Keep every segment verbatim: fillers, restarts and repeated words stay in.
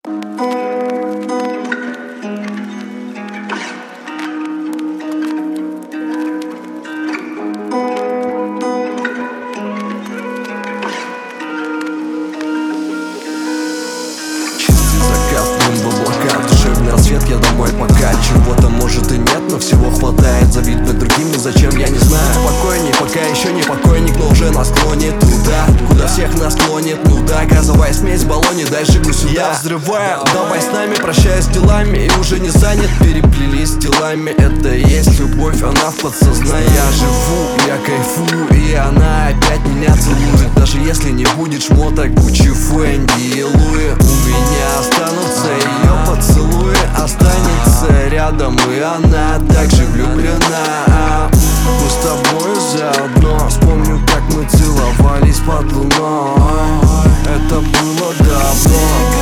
Рассвет, я домой пока. Чего-то может и нет, но всего хватает. Завидовать другим и зачем, я не знаю. Спокойней, пока еще не покойник, но уже на склоне туда, куда всех нас клонит. Ну да, газовая смесь в баллоне, дай жигу сюда. Я взрываю, давай с нами, прощаюсь с делами. И уже не занят, переплелись с телами. Это и есть любовь, она в подсознании. Я живу, я кайфую, и она опять меня целует. Даже если не будет шмоток Гуччи, Фэнди и Луи, у меня останутся ее поцелуи. Останется рядом, и она также влюблена. Мы с тобой заодно. Вспомню, как мы целовались под луной. Это было давно.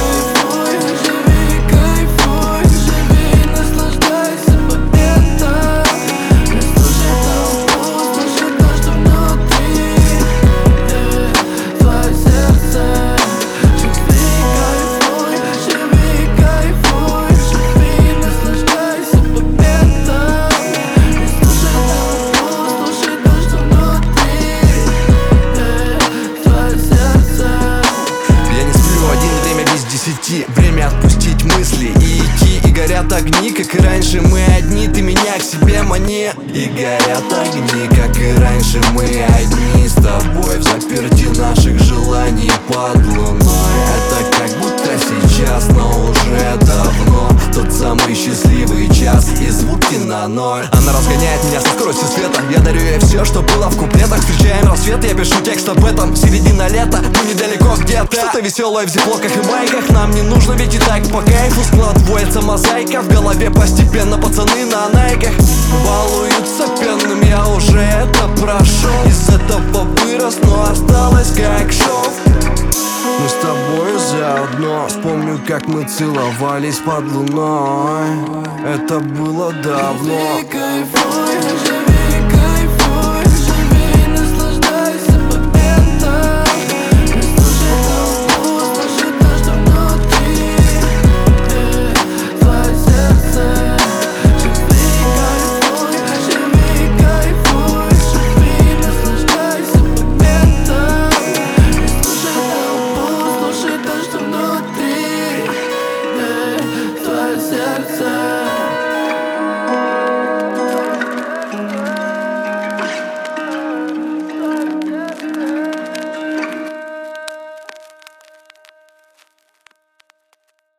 Время отпустить мысли и идти. И горят огни, как и раньше мы одни. Ты меня к себе мани. И горят огни, как и раньше мы одни. С тобой в заперти наших желаний под луной. Это как будто сейчас, но уже давно. Тот самый счастливый час и звуки на ноль. Она разгоняет меня со скоростью света. Я дарю ей все, что было в куплетах. Встречаем рассвет, я пишу текст об этом. Середина лета, мы недалеко где-то. Что-то веселое в зиплоках и майках. Нам не нужно, ведь и так по кайфу. Складывается мозаика в голове постепенно. Пацаны на найках балуются пенным. Я уже это прошел. Из этого вырос, но осталось как шов. Мы с тобой заодно. Вспомню, как мы целовались под луной. Это было давно.